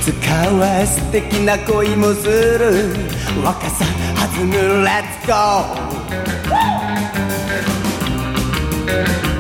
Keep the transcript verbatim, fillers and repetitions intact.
つかは素敵な恋もする若さ弾む Let's go